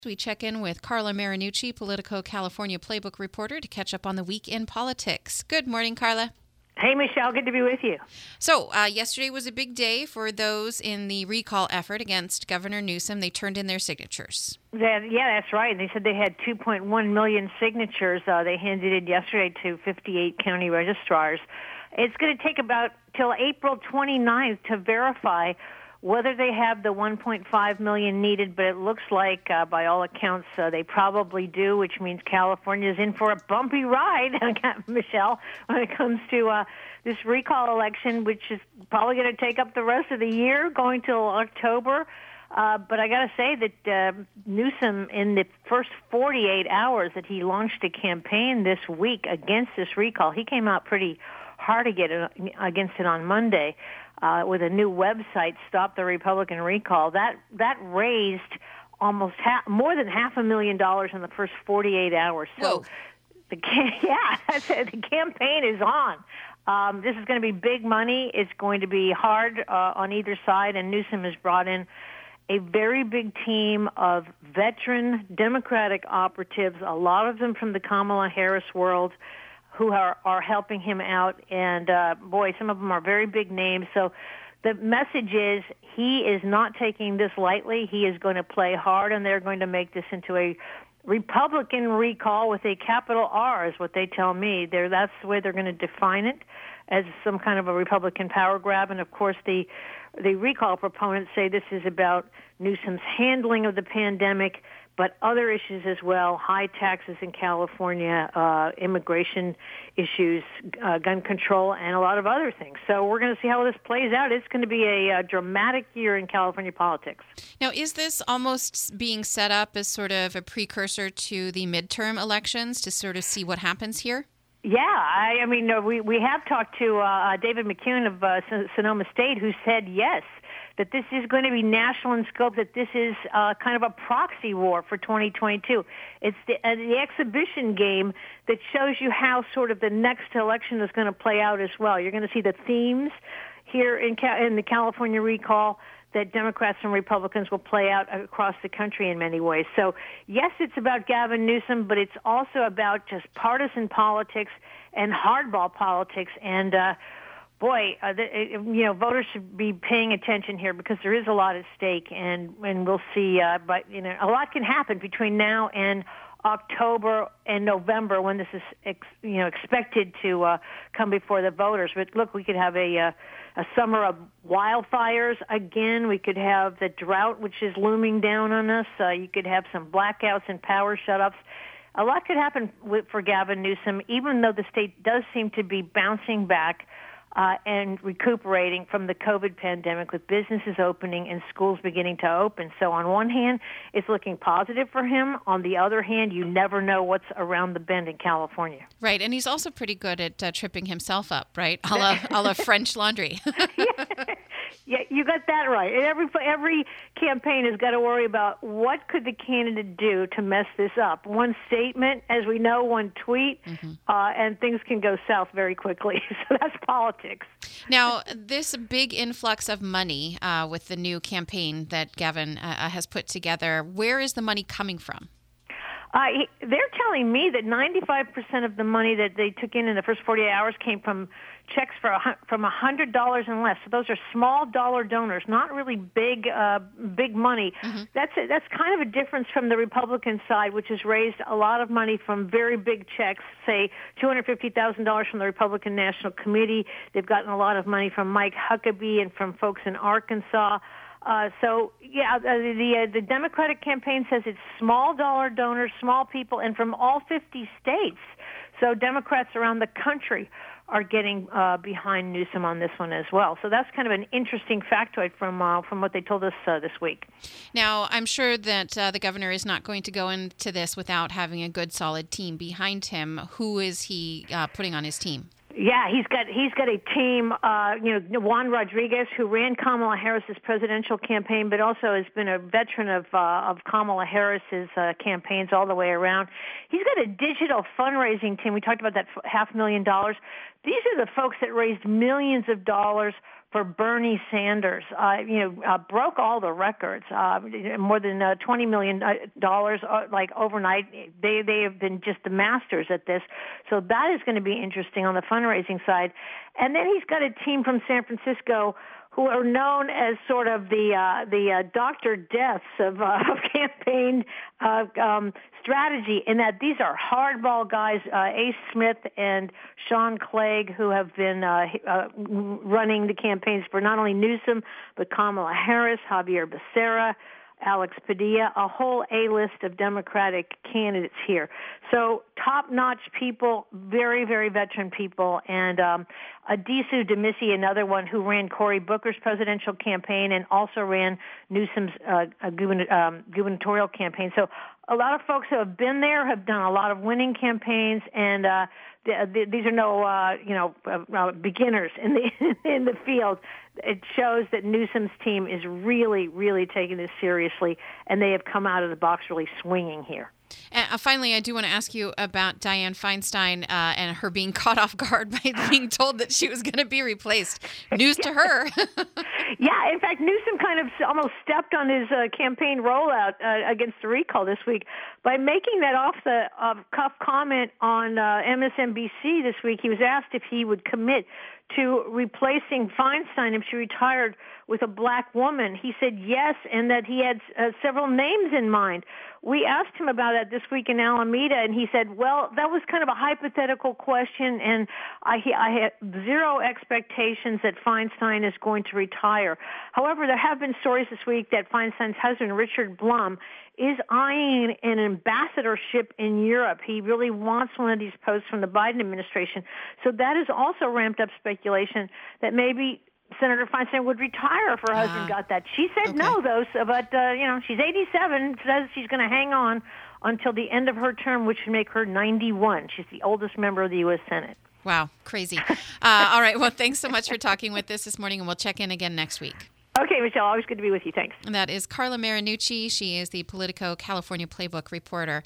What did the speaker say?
We check in with Carla Marinucci, Politico California Playbook reporter, to catch up on the week in politics. Good morning, Carla. Hey, Michelle. Good to be with you. So, yesterday was a big day for those in the recall effort against Governor Newsom. They turned in their signatures. Yeah, that's right. They said they had 2.1 million signatures. They handed in yesterday to 58 county registrars. It's going to take about till April 29th to verify whether they have the 1.5 million needed, but it looks like, by all accounts, they probably do, which means California's in for a bumpy ride, Michelle, when it comes to this recall election, which is probably going to take up the rest of the year, going till October. But I got to say that Newsom, in the first 48 hours that he launched a campaign this week against this recall, he came out pretty hard against it on Monday. With a new website, Stop the Republican Recall, that raised almost more than $500,000 in the first 48 hours. So, the campaign is on. This is going to be big money. It's going to be hard on either side, and Newsom has brought in a very big team of veteran Democratic operatives, a lot of them from the Kamala Harris world, who are helping him out, and boy, some of them are very big names. So the message is he is not taking this lightly. He is going to play hard, and they're going to make this into a Republican recall with a capital R, is what they tell me. That's the way they're going to define it, as some kind of a Republican power grab. And of course, the recall proponents say this is about Newsom's handling of the pandemic, but other issues as well: high taxes in California, immigration issues, gun control, and a lot of other things. So we're going to see how this plays out. It's going to be a dramatic year in California politics. Now, is this almost being set up as sort of a precursor to the midterm elections to sort of see what happens here? Yeah, I mean, we have talked to David McCune of Sonoma State, who said yes, that this is going to be national in scope, that this is kind of a proxy war for 2022. It's the exhibition game that shows you how sort of the next election is going to play out as well. You're going to see the themes here in the California recall that Democrats and Republicans will play out across the country in many ways. So, yes, it's about Gavin Newsom, but it's also about just partisan politics and hardball politics. And, voters should be paying attention here, because there is a lot at stake, and we'll see. But a lot can happen between now and October and November, when this is expected to come before the voters. But look, we could have a summer of wildfires again. We could have the drought, which is looming down on us. You could have some blackouts and power shutoffs. A lot could happen for Gavin Newsom, even though the state does seem to be bouncing back and recuperating from the COVID pandemic, with businesses opening and schools beginning to open. So on one hand, it's looking positive for him. On the other hand, you never know what's around the bend in California. Right, and he's also pretty good at tripping himself up, right? A la French Laundry. Yeah, you got that right. Every campaign has got to worry about what could the candidate do to mess this up. One statement, as we know, one tweet, and things can go south very quickly. So that's politics. Now, this big influx of money with the new campaign that Gavin has put together, where is the money coming from? They're telling me that 95% of the money that they took in the first 48 hours came from checks from $100 and less. So those are small dollar donors, not really big money. Mm-hmm. That's kind of a difference from the Republican side, which has raised a lot of money from very big checks, say $250,000 from the Republican National Committee. They've gotten a lot of money from Mike Huckabee and from folks in Arkansas. The Democratic campaign says it's small dollar donors, small people, and from all 50 states. So Democrats around the country are getting behind Newsom on this one as well. So that's kind of an interesting factoid from what they told us this week. Now, I'm sure that the governor is not going to go into this without having a good, solid team behind him. Who is he putting on his team? Yeah, he's got a team. Juan Rodriguez, who ran Kamala Harris's presidential campaign, but also has been a veteran of Kamala Harris's campaigns all the way around. He's got a digital fundraising team. We talked about that $500,000. These are the folks that raised millions of dollars for Bernie Sanders. Broke all the records. More than $20 million like overnight. They have been just the masters at this. So that is going to be interesting on the fundraising side. And then he's got a team from San Francisco who are known as sort of the Dr. Deaths of campaign strategy, in that these are hardball guys, Ace Smith and Sean Clegg, who have been running the campaigns for not only Newsom, but Kamala Harris, Javier Becerra, Alex Padilla, a whole A-list of Democratic candidates here. So top-notch people, very, very veteran people, and Adisu Demisi, another one who ran Cory Booker's presidential campaign and also ran Newsom's gubernatorial campaign. So a lot of folks who have been there have done a lot of winning campaigns, and these are no beginners in the field. It shows that Newsom's team is really, really taking this seriously, and they have come out of the box really swinging here. And finally, I do want to ask you about Dianne Feinstein and her being caught off guard by being told that she was going to be replaced. News to her. Yeah, in fact, Newsom kind of almost stepped on his campaign rollout against the recall this week by making that off-the-cuff comment on MSNBC this week. He was asked if he would commit to replacing Feinstein if she retired with a black woman. He said yes, and that he had several names in mind. We asked him about that this week in Alameda, and he said, well, that was kind of a hypothetical question, and I had zero expectations that Feinstein is going to retire. However, there have been stories this week that Feinstein's husband, Richard Blum, is eyeing an ambassadorship in Europe. He really wants one of these posts from the Biden administration. So that has also ramped up speculation that maybe Senator Feinstein would retire if her husband got that. She said no, though, but, she's 87, says she's going to hang on until the end of her term, which would make her 91. She's the oldest member of the U.S. Senate. Wow, crazy. All right, well, thanks so much for talking with us this morning, and we'll check in again next week. Okay, Michelle, always good to be with you. Thanks. And that is Carla Marinucci. She is the Politico California Playbook reporter.